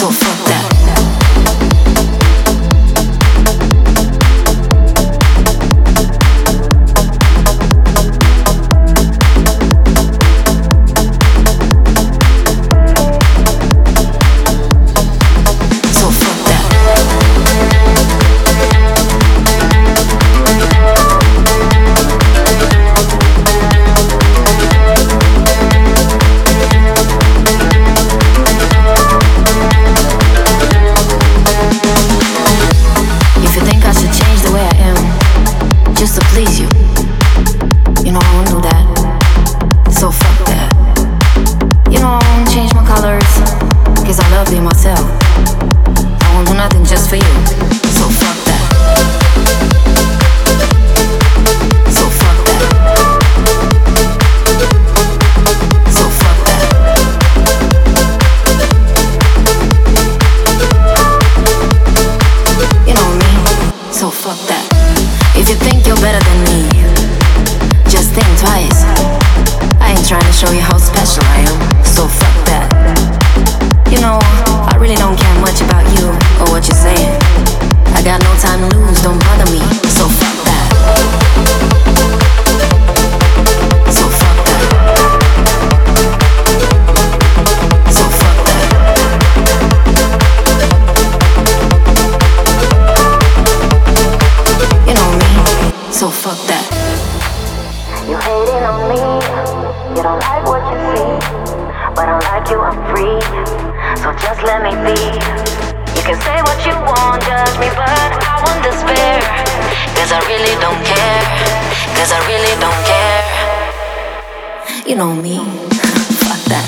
So fuck that. Just to please you, you know I won't do that. So fuck that. You know I won't change my colors, cause I love being myself. I won't do nothing just for you. So fuck that. So fuck that. So fuck that. You know me. So fuck that. If you think you're better than me, just think twice. I ain't trying to show you how special I am, so fuck that. You know, I really don't care much about you or what you're saying. I got no time to lose, don't bother me, so fuck that. So fuck that. So fuck that. You know me. So fuck that. You hating on me, you don't like what you see, but unlike you I'm free, so just let me be. You can say what you want, judge me, but I won't despair, cause I really don't care, cause I really don't care. You know me. Fuck that.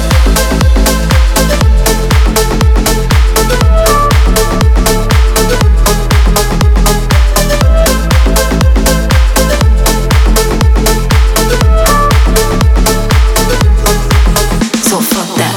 So fuck that.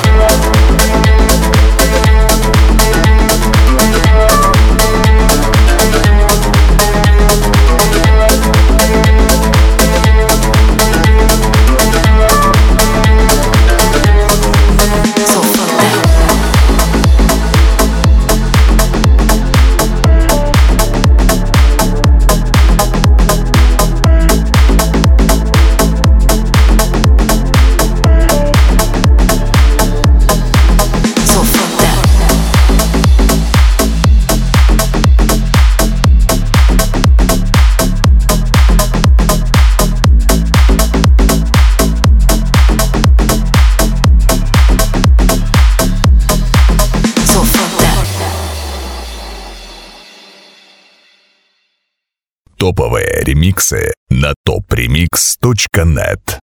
So fuck that. Топовые ремиксы на topremix.net.